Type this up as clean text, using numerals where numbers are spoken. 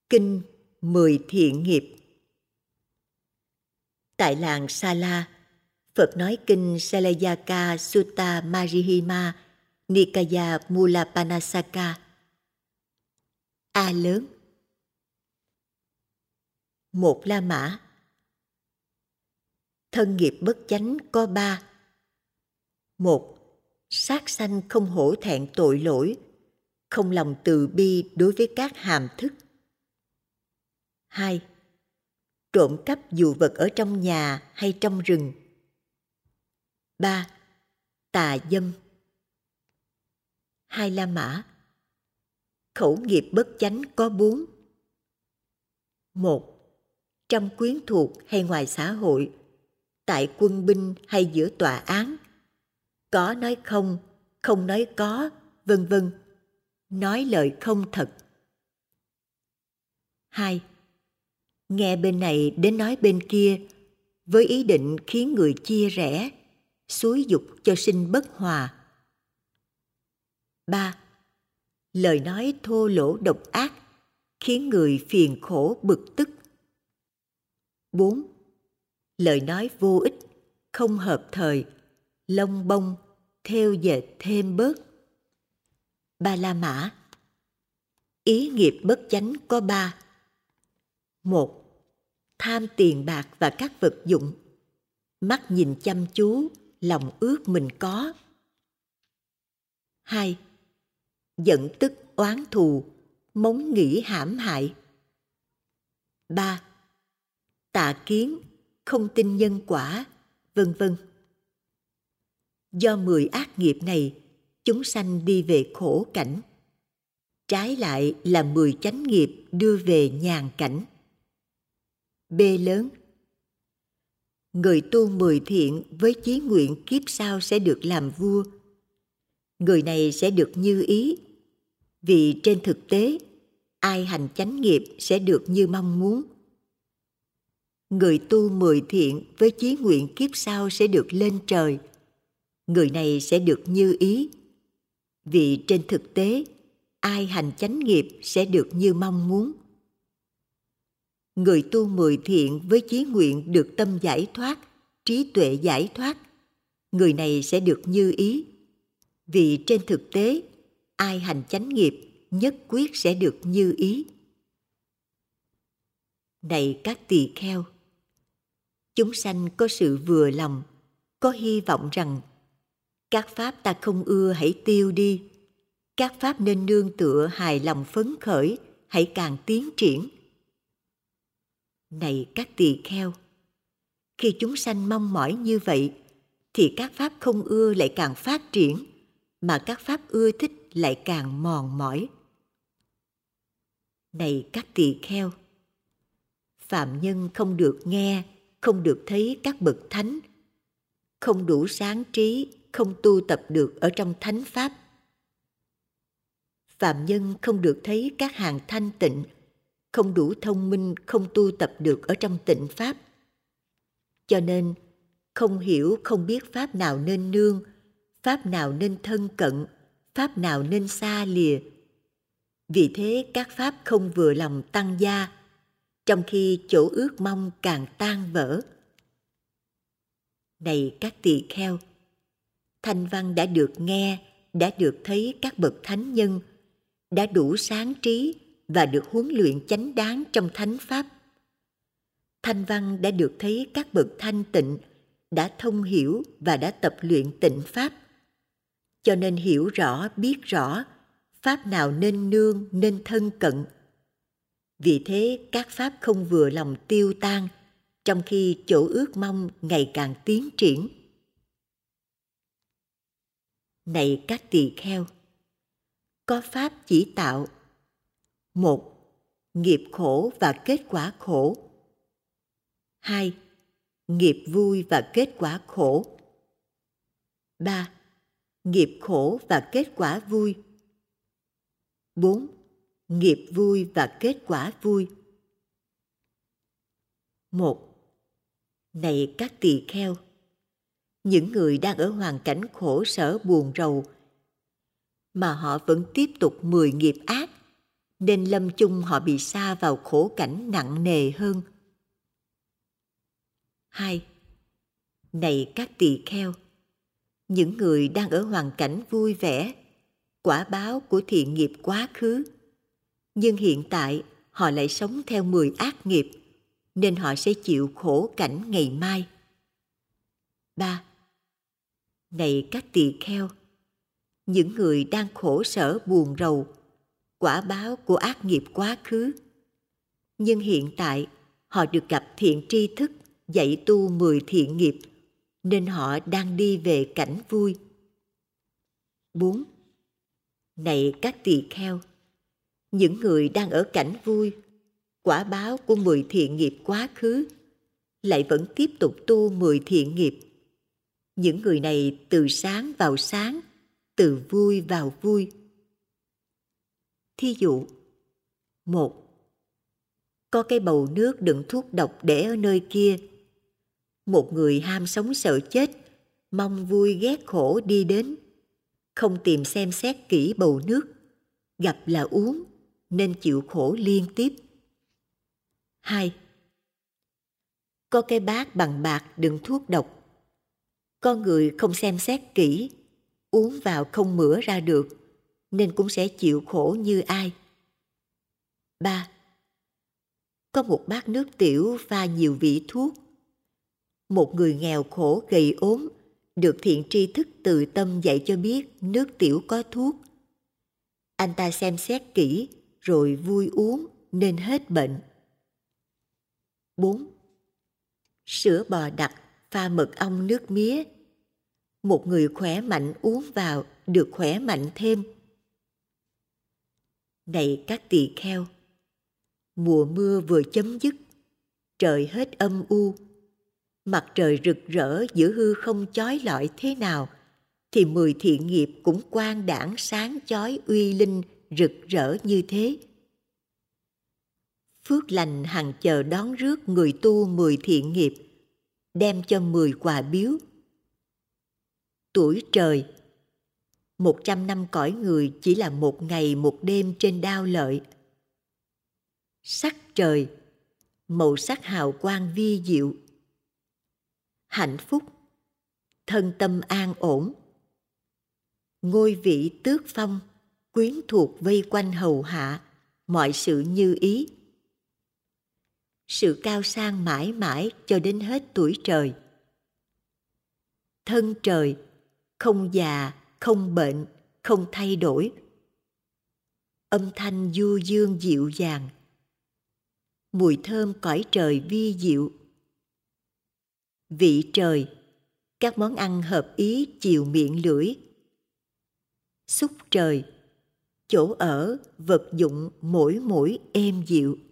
Kinh 10 thiện nghiệp. Tại làng Sala, Phật nói kinh Salayaka Sutta Majjhima Nikaya Mulapanasaka. A lớn. Một La Mã. Thân nghiệp bất chánh có 3. 1. Sát sanh không hổ thẹn tội lỗi, không lòng từ bi đối với các hàm thức. 2. Trộm cắp dù vật ở trong nhà hay trong rừng. 3. Tà dâm. Hai La Mã. Khẩu nghiệp bất chánh có 4. 1. Trong quyến thuộc hay ngoài xã hội, tại quân binh hay giữa tòa án, có nói không, không nói có, vân vân, nói lời không thật. 2. Nghe bên này đến nói bên kia, với ý định khiến người chia rẽ, xúi giục cho sinh bất hòa. 3. Lời nói thô lỗ độc ác, khiến người phiền khổ bực tức. 4. Lời nói vô ích, không hợp thời, lông bông, thêu dệt thêm bớt. Ba La Mã. Ý nghiệp bất chánh có 3. 1. Tham tiền bạc và các vật dụng, mắt nhìn chăm chú, lòng ước mình có. 2. Giận tức oán thù, móng nghĩ hãm hại. 3. Tà kiến, không tin nhân quả, vân vân. Do 10 ác nghiệp này, chúng sanh đi về khổ cảnh. Trái lại là 10 chánh nghiệp đưa về nhàn cảnh. B lớn. Người tu 10 thiện với chí nguyện kiếp sau sẽ được làm vua. Người này sẽ được như ý, vì trên thực tế, ai hành chánh nghiệp sẽ được như mong muốn. Người tu 10 thiện với chí nguyện kiếp sau sẽ được lên trời. Người này sẽ được như ý, vì trên thực tế, ai hành chánh nghiệp sẽ được như mong muốn. Người tu 10 thiện với chí nguyện được tâm giải thoát, trí tuệ giải thoát, người này sẽ được như ý, vì trên thực tế, ai hành chánh nghiệp nhất quyết sẽ được như ý. Này các tỳ kheo, chúng sanh có sự vừa lòng, có hy vọng rằng các pháp ta không ưa hãy tiêu đi, các pháp nên nương tựa hài lòng phấn khởi hãy càng tiến triển. Này các tỳ kheo, khi chúng sanh mong mỏi như vậy, thì các pháp không ưa lại càng phát triển, mà các pháp ưa thích lại càng mòn mỏi. Này các tỳ kheo, phạm nhân không được nghe, không được thấy các bậc thánh, không đủ sáng trí, không tu tập được ở trong thánh pháp. Phạm nhân không được thấy các hàng thanh tịnh, không đủ thông minh, không tu tập được ở trong tịnh pháp. Cho nên, không hiểu, không biết pháp nào nên nương, pháp nào nên thân cận, pháp nào nên xa lìa. Vì thế các pháp không vừa lòng tăng gia, trong khi chỗ ước mong càng tan vỡ. Này các tỳ kheo, thanh văn đã được nghe, đã được thấy các bậc thánh nhân, đã đủ sáng trí và được huấn luyện chánh đáng trong thánh pháp. Thanh văn đã được thấy các bậc thanh tịnh, đã thông hiểu và đã tập luyện tịnh pháp, cho nên hiểu rõ, biết rõ pháp nào nên nương, nên thân cận. Vì thế các pháp không vừa lòng tiêu tan, trong khi chỗ ước mong ngày càng tiến triển. Này các tỳ kheo, có pháp chỉ tạo: 1. Nghiệp khổ và kết quả khổ. 2. Nghiệp vui và kết quả khổ. 3. Nghiệp khổ và kết quả vui. 4. Nghiệp vui và kết quả vui. 1. Này các tỳ kheo, những người đang ở hoàn cảnh khổ sở buồn rầu mà họ vẫn tiếp tục 10 nghiệp ác, nên lâm chung họ bị sa vào khổ cảnh nặng nề hơn. 2. Này các tỳ kheo, những người đang ở hoàn cảnh vui vẻ, quả báo của thiện nghiệp quá khứ, nhưng hiện tại họ lại sống theo 10 ác nghiệp, nên họ sẽ chịu khổ cảnh ngày mai. 3. Này các tỳ kheo, những người đang khổ sở buồn rầu, quả báo của ác nghiệp quá khứ, nhưng hiện tại họ được gặp thiện tri thức dạy tu 10 thiện nghiệp, nên họ đang đi về cảnh vui. 4. Này các tỳ kheo, những người đang ở cảnh vui, quả báo của 10 thiện nghiệp quá khứ, lại vẫn tiếp tục tu 10 thiện nghiệp. Những người này từ sáng vào sáng, từ vui vào vui. Thí dụ, 1. Có cái bầu nước đựng thuốc độc để ở nơi kia. Một người ham sống sợ chết, mong vui ghét khổ đi đến, không tìm xem xét kỹ bầu nước, gặp là uống, nên chịu khổ liên tiếp. 2. Có cái bát bằng bạc đựng thuốc độc. Con người không xem xét kỹ, uống vào không mửa ra được, nên cũng sẽ chịu khổ như ai. 3. Có một bát nước tiểu pha nhiều vị thuốc. Một người nghèo khổ gầy ốm, được thiện tri thức từ tâm dạy cho biết nước tiểu có thuốc. Anh ta xem xét kỹ, rồi vui uống nên hết bệnh. 4. Sữa bò đặc pha mật ong nước mía. Một người khỏe mạnh uống vào được khỏe mạnh thêm. Này các tỳ kheo, mùa mưa vừa chấm dứt, trời hết âm u, mặt trời rực rỡ giữa hư không chói lọi thế nào, thì 10 thiện nghiệp cũng quang đãng sáng chói uy linh rực rỡ như thế. Phước lành hằng chờ đón rước người tu 10 thiện nghiệp, đem cho 10 quà biếu. Tuổi trời, 100 năm cõi người chỉ là 1 ngày 1 đêm trên đao lợi. Sắc trời, màu sắc hào quang vi diệu. Hạnh phúc, thân tâm an ổn. Ngôi vị tước phong, quyến thuộc vây quanh hầu hạ, mọi sự như ý. Sự cao sang mãi mãi cho đến hết tuổi trời. Thân trời, không già, không bệnh, không thay đổi. Âm thanh du dương dịu dàng. Mùi thơm cõi trời vi diệu. Vị trời, các món ăn hợp ý chiều miệng lưỡi. Xúc trời, chỗ ở, vật dụng mỗi êm dịu.